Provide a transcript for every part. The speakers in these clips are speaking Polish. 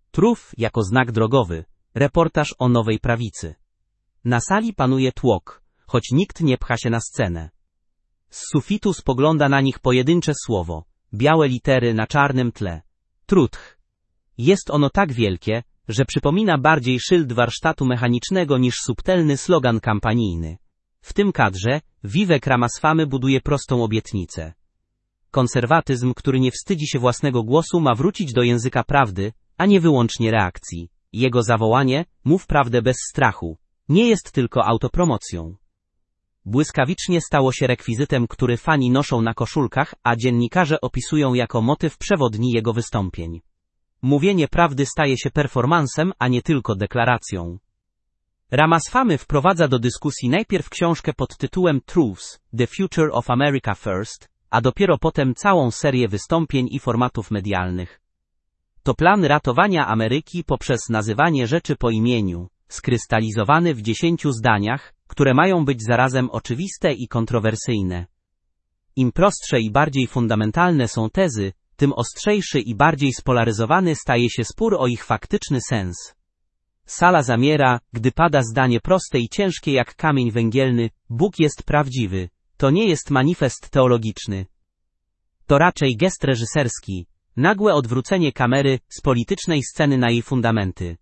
Truth jako znak drogowy. Reportaż o nowej prawicy. Na sali panuje tłok, choć nikt nie pcha się na scenę. Z sufitu spogląda na nich pojedyncze słowo, białe litery na czarnym tle. Truth. Jest ono tak wielkie, że przypomina bardziej szyld warsztatu mechanicznego niż subtelny slogan kampanijny. W tym kadrze Vivek Ramaswamy buduje prostą obietnicę. Konserwatyzm, który nie wstydzi się własnego głosu, ma wrócić do języka prawdy, a nie wyłącznie reakcji. Jego zawołanie, mów prawdę bez strachu, nie jest tylko autopromocją. Błyskawicznie stało się rekwizytem, który fani noszą na koszulkach, a dziennikarze opisują jako motyw przewodni jego wystąpień. Mówienie prawdy staje się performansem, a nie tylko deklaracją. Ramaswamy wprowadza do dyskusji najpierw książkę pod tytułem Truths, The Future of America First, a dopiero potem całą serię wystąpień i formatów medialnych. To plan ratowania Ameryki poprzez nazywanie rzeczy po imieniu, skrystalizowany w 10 zdaniach, które mają być zarazem oczywiste i kontrowersyjne. Im prostsze i bardziej fundamentalne są tezy, tym ostrzejszy i bardziej spolaryzowany staje się spór o ich faktyczny sens. Sala zamiera, gdy pada zdanie proste i ciężkie jak kamień węgielny, Bóg jest prawdziwy. To nie jest manifest teologiczny. To raczej gest reżyserski, nagłe odwrócenie kamery z politycznej sceny na jej fundamenty.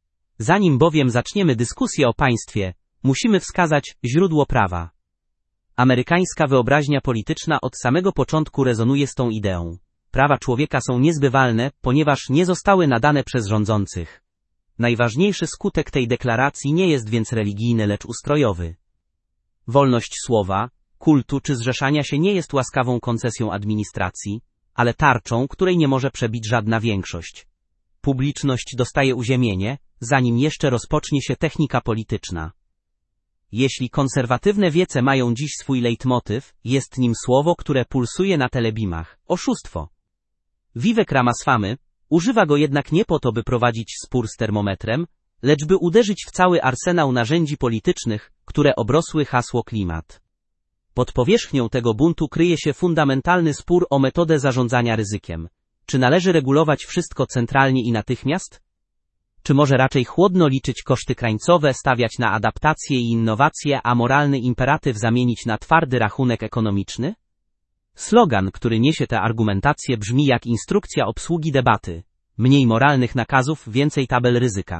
Zanim bowiem zaczniemy dyskusję o państwie, musimy wskazać źródło prawa. Amerykańska wyobraźnia polityczna od samego początku rezonuje z tą ideą. Prawa człowieka są niezbywalne, ponieważ nie zostały nadane przez rządzących. Najważniejszy skutek tej deklaracji nie jest więc religijny, lecz ustrojowy. Wolność słowa, kultu czy zrzeszania się nie jest łaskawą koncesją administracji, ale tarczą, której nie może przebić żadna większość. Publiczność dostaje uziemienie, zanim jeszcze rozpocznie się technika polityczna. Jeśli konserwatywne wiece mają dziś swój leitmotyw, jest nim słowo, które pulsuje na telebimach. Oszustwo. Vivek Ramaswamy używa go jednak nie po to, by prowadzić spór z termometrem, lecz by uderzyć w cały arsenał narzędzi politycznych, które obrosły hasło klimat. Pod powierzchnią tego buntu kryje się fundamentalny spór o metodę zarządzania ryzykiem. Czy należy regulować wszystko centralnie i natychmiast? Czy może raczej chłodno liczyć koszty krańcowe, stawiać na adaptację i innowacje, a moralny imperatyw zamienić na twardy rachunek ekonomiczny? Slogan, który niesie tę argumentację, brzmi jak instrukcja obsługi debaty. Mniej moralnych nakazów, więcej tabel ryzyka.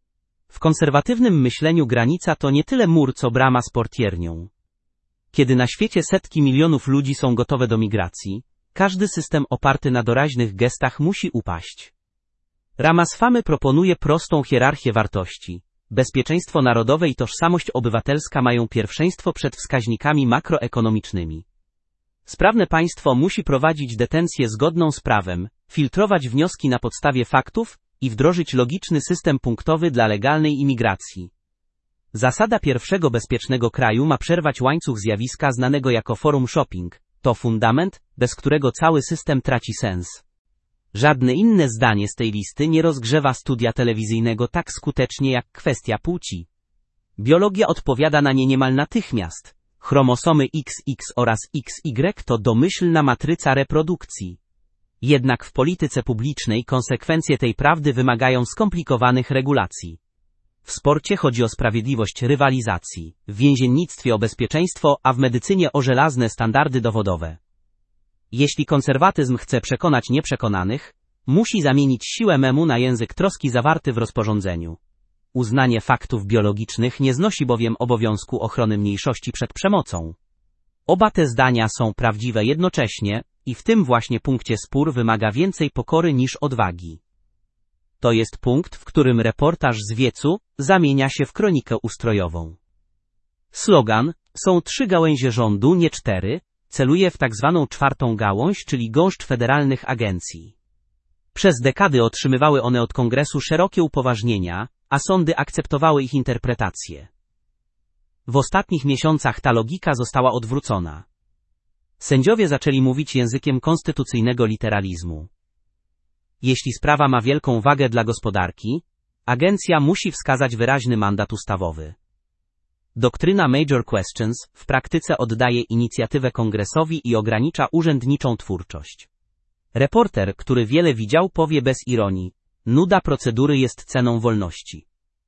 W konserwatywnym myśleniu granica to nie tyle mur, co brama z portiernią. Kiedy na świecie setki milionów ludzi są gotowe do migracji, każdy system oparty na doraźnych gestach musi upaść. Ramaswamy proponuje prostą hierarchię wartości. Bezpieczeństwo narodowe i tożsamość obywatelska mają pierwszeństwo przed wskaźnikami makroekonomicznymi. Sprawne państwo musi prowadzić detencję zgodną z prawem, filtrować wnioski na podstawie faktów i wdrożyć logiczny system punktowy dla legalnej imigracji. Zasada pierwszego bezpiecznego kraju ma przerwać łańcuch zjawiska znanego jako forum shopping. To fundament, bez którego cały system traci sens. Żadne inne zdanie z tej listy nie rozgrzewa studia telewizyjnego tak skutecznie jak kwestia płci. Biologia odpowiada na nie niemal natychmiast. Chromosomy XX oraz XY to domyślna matryca reprodukcji. Jednak w polityce publicznej konsekwencje tej prawdy wymagają skomplikowanych regulacji. W sporcie chodzi o sprawiedliwość rywalizacji, w więziennictwie o bezpieczeństwo, a w medycynie o żelazne standardy dowodowe. Jeśli konserwatyzm chce przekonać nieprzekonanych, musi zamienić siłę memu na język troski zawarty w rozporządzeniu. Uznanie faktów biologicznych nie znosi bowiem obowiązku ochrony mniejszości przed przemocą. Oba te zdania są prawdziwe jednocześnie i w tym właśnie punkcie spór wymaga więcej pokory niż odwagi. To jest punkt, w którym reportaż z wiecu zamienia się w kronikę ustrojową. Slogan, są 3 gałęzie rządu, nie 4, celuje w tak zwaną 4. gałąź, czyli gąszcz federalnych agencji. Przez dekady otrzymywały one od Kongresu szerokie upoważnienia, a sądy akceptowały ich interpretację. W ostatnich miesiącach ta logika została odwrócona. Sędziowie zaczęli mówić językiem konstytucyjnego literalizmu. Jeśli sprawa ma wielką wagę dla gospodarki, agencja musi wskazać wyraźny mandat ustawowy. Doktryna Major Questions w praktyce oddaje inicjatywę Kongresowi i ogranicza urzędniczą twórczość. Reporter, który wiele widział, powie bez ironii, Nuda procedury jest ceną wolności.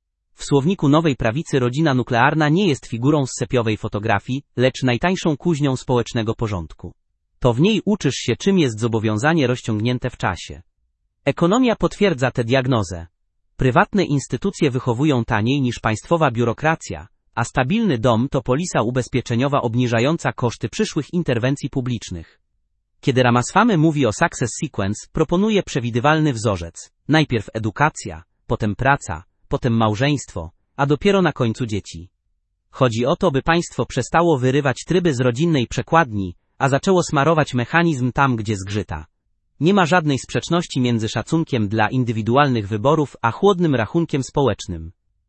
W słowniku nowej prawicy rodzina nuklearna nie jest figurą z sepiowej fotografii, lecz najtańszą kuźnią społecznego porządku. To w niej uczysz się, czym jest zobowiązanie rozciągnięte w czasie. Ekonomia potwierdza tę diagnozę. Prywatne instytucje wychowują taniej niż państwowa biurokracja, a stabilny dom to polisa ubezpieczeniowa obniżająca koszty przyszłych interwencji publicznych. Kiedy Ramaswamy mówi o success sequence, proponuje przewidywalny wzorzec. Najpierw edukacja, potem praca, potem małżeństwo, a dopiero na końcu dzieci. Chodzi o to, by państwo przestało wyrywać tryby z rodzinnej przekładni, a zaczęło smarować mechanizm tam, gdzie zgrzyta. Nie ma żadnej sprzeczności między szacunkiem dla indywidualnych wyborów a chłodnym rachunkiem społecznym.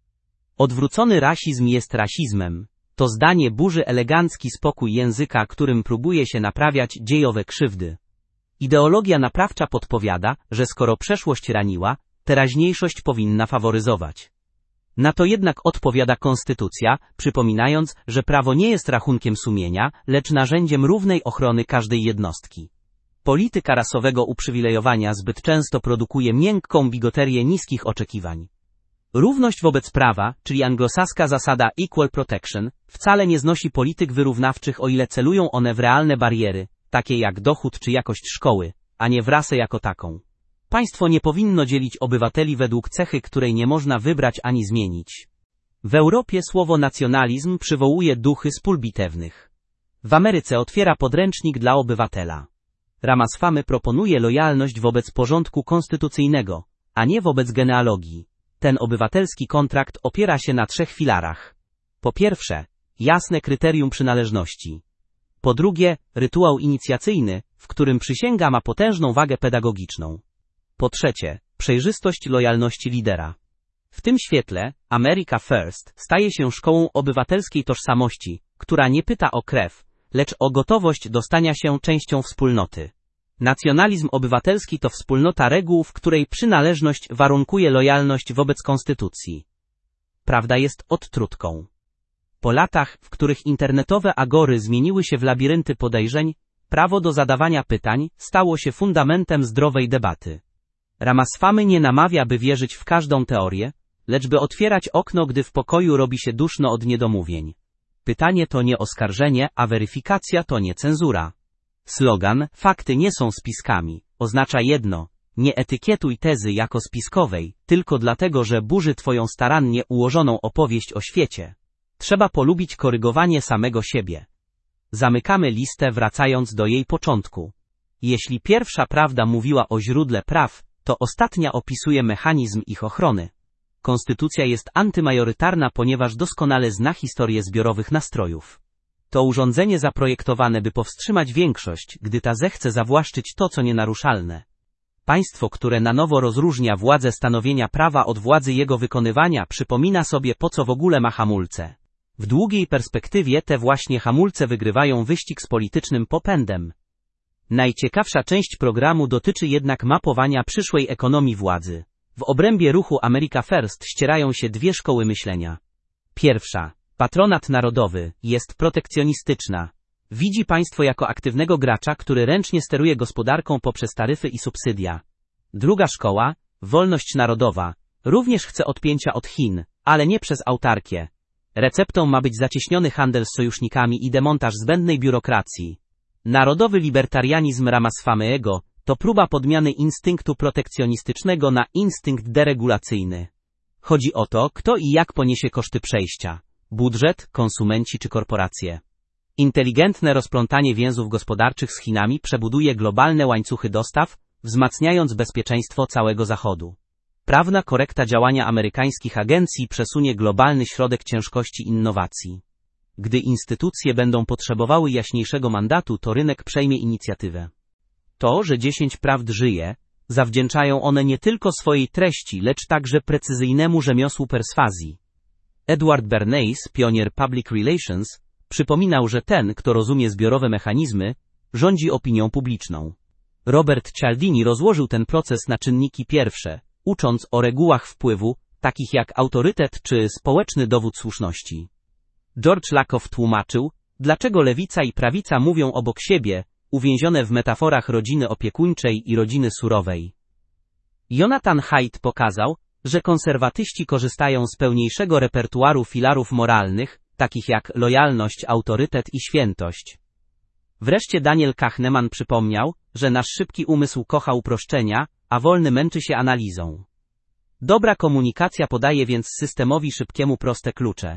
Odwrócony rasizm jest rasizmem. To zdanie burzy elegancki spokój języka, którym próbuje się naprawiać dziejowe krzywdy. Ideologia naprawcza podpowiada, że skoro przeszłość raniła, teraźniejszość powinna faworyzować. Na to jednak odpowiada konstytucja, przypominając, że prawo nie jest rachunkiem sumienia, lecz narzędziem równej ochrony każdej jednostki. Polityka rasowego uprzywilejowania zbyt często produkuje miękką bigoterię niskich oczekiwań. Równość wobec prawa, czyli anglosaska zasada equal protection, wcale nie znosi polityk wyrównawczych, o ile celują one w realne bariery, takie jak dochód czy jakość szkoły, a nie w rasę jako taką. Państwo nie powinno dzielić obywateli według cechy, której nie można wybrać ani zmienić. W Europie słowo nacjonalizm przywołuje duchy z pól bitewnych. W Ameryce otwiera podręcznik dla obywatela. Ramaswamy proponuje lojalność wobec porządku konstytucyjnego, a nie wobec genealogii. Ten obywatelski kontrakt opiera się na 3 filarach. Po pierwsze, jasne kryterium przynależności. Po drugie, rytuał inicjacyjny, w którym przysięga ma potężną wagę pedagogiczną. Po trzecie, przejrzystość lojalności lidera. W tym świetle, America First staje się szkołą obywatelskiej tożsamości, która nie pyta o krew, lecz o gotowość do stania się częścią wspólnoty. Nacjonalizm obywatelski to wspólnota reguł, w której przynależność warunkuje lojalność wobec konstytucji. Prawda jest odtrutką. Po latach, w których internetowe agory zmieniły się w labirynty podejrzeń, prawo do zadawania pytań stało się fundamentem zdrowej debaty. Ramaswamy nie namawia, by wierzyć w każdą teorię, lecz by otwierać okno, gdy w pokoju robi się duszno od niedomówień. Pytanie to nie oskarżenie, a weryfikacja to nie cenzura. Slogan "Fakty nie są spiskami" oznacza jedno: nie etykietuj tezy jako spiskowej, tylko dlatego, że burzy twoją starannie ułożoną opowieść o świecie. Trzeba polubić korygowanie samego siebie. Zamykamy listę, wracając do jej początku. Jeśli pierwsza prawda mówiła o źródle praw, to ostatnia opisuje mechanizm ich ochrony. Konstytucja jest antymajorytarna, ponieważ doskonale zna historię zbiorowych nastrojów. To urządzenie zaprojektowane, by powstrzymać większość, gdy ta zechce zawłaszczyć to, co nienaruszalne. Państwo, które na nowo rozróżnia władzę stanowienia prawa od władzy jego wykonywania, przypomina sobie, po co w ogóle ma hamulce. W długiej perspektywie te właśnie hamulce wygrywają wyścig z politycznym popędem. Najciekawsza część programu dotyczy jednak mapowania przyszłej ekonomii władzy. W obrębie ruchu America First ścierają się 2 szkoły myślenia. Pierwsza, patronat narodowy, jest protekcjonistyczna. Widzi państwo jako aktywnego gracza, który ręcznie steruje gospodarką poprzez taryfy i subsydia. Druga szkoła, wolność narodowa, również chce odpięcia od Chin, ale nie przez autarkię. Receptą ma być zacieśniony handel z sojusznikami i demontaż zbędnej biurokracji. Narodowy libertarianizm Ramaswamyego to próba podmiany instynktu protekcjonistycznego na instynkt deregulacyjny. Chodzi o to, kto i jak poniesie koszty przejścia. Budżet, konsumenci czy korporacje. Inteligentne rozplątanie więzów gospodarczych z Chinami przebuduje globalne łańcuchy dostaw, wzmacniając bezpieczeństwo całego Zachodu. Prawna korekta działania amerykańskich agencji przesunie globalny środek ciężkości innowacji. Gdy instytucje będą potrzebowały jaśniejszego mandatu, to rynek przejmie inicjatywę. To, że 10 prawd żyje, zawdzięczają one nie tylko swojej treści, lecz także precyzyjnemu rzemiosłu perswazji. Edward Bernays, pionier public relations, przypominał, że ten, kto rozumie zbiorowe mechanizmy, rządzi opinią publiczną. Robert Cialdini rozłożył ten proces na czynniki pierwsze, ucząc o regułach wpływu, takich jak autorytet czy społeczny dowód słuszności. George Lakoff tłumaczył, dlaczego lewica i prawica mówią obok siebie, uwięzione w metaforach rodziny opiekuńczej i rodziny surowej. Jonathan Haidt pokazał, że konserwatyści korzystają z pełniejszego repertuaru filarów moralnych, takich jak lojalność, autorytet i świętość. Wreszcie Daniel Kahneman przypomniał, że nasz szybki umysł kocha uproszczenia, a wolny męczy się analizą. Dobra komunikacja podaje więc systemowi szybkiemu proste klucze.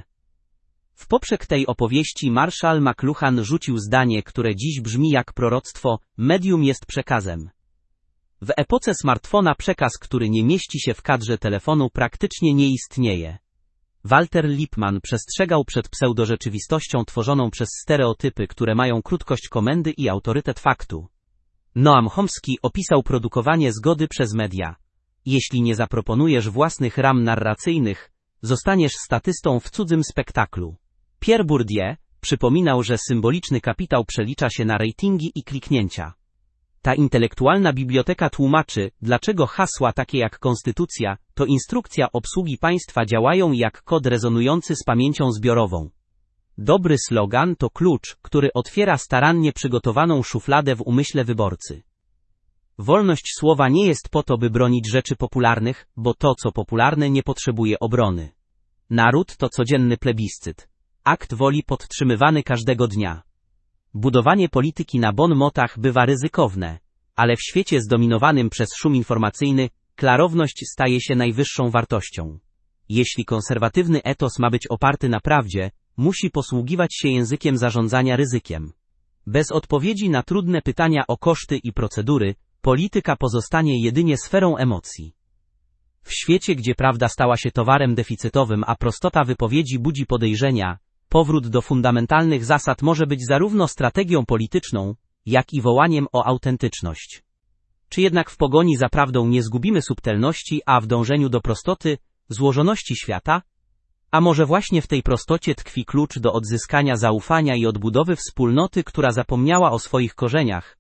W poprzek tej opowieści Marshall McLuhan rzucił zdanie, które dziś brzmi jak proroctwo: medium jest przekazem. W epoce smartfona przekaz, który nie mieści się w kadrze telefonu, praktycznie nie istnieje. Walter Lippmann przestrzegał przed pseudorzeczywistością tworzoną przez stereotypy, które mają krótkość komendy i autorytet faktu. Noam Chomsky opisał produkowanie zgody przez media. Jeśli nie zaproponujesz własnych ram narracyjnych, zostaniesz statystą w cudzym spektaklu. Pierre Bourdieu przypominał, że symboliczny kapitał przelicza się na ratingi i kliknięcia. Ta intelektualna biblioteka tłumaczy, dlaczego hasła takie jak konstytucja, to instrukcja obsługi państwa działają jak kod rezonujący z pamięcią zbiorową. Dobry slogan to klucz, który otwiera starannie przygotowaną szufladę w umyśle wyborcy. Wolność słowa nie jest po to, by bronić rzeczy popularnych, bo to, co popularne, nie potrzebuje obrony. Naród to codzienny plebiscyt. Akt woli podtrzymywany każdego dnia. Budowanie polityki na bon motach bywa ryzykowne, ale w świecie zdominowanym przez szum informacyjny, klarowność staje się najwyższą wartością. Jeśli konserwatywny etos ma być oparty na prawdzie, musi posługiwać się językiem zarządzania ryzykiem. Bez odpowiedzi na trudne pytania o koszty i procedury, polityka pozostanie jedynie sferą emocji. W świecie, gdzie prawda stała się towarem deficytowym, a prostota wypowiedzi budzi podejrzenia, powrót do fundamentalnych zasad może być zarówno strategią polityczną, jak i wołaniem o autentyczność. Czy jednak w pogoni za prawdą nie zgubimy subtelności, a w dążeniu do prostoty, złożoności świata? A może właśnie w tej prostocie tkwi klucz do odzyskania zaufania i odbudowy wspólnoty, która zapomniała o swoich korzeniach?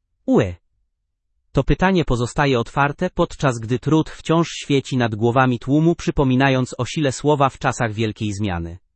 To pytanie pozostaje otwarte, podczas gdy trud wciąż świeci nad głowami tłumu, przypominając o sile słowa w czasach wielkiej zmiany.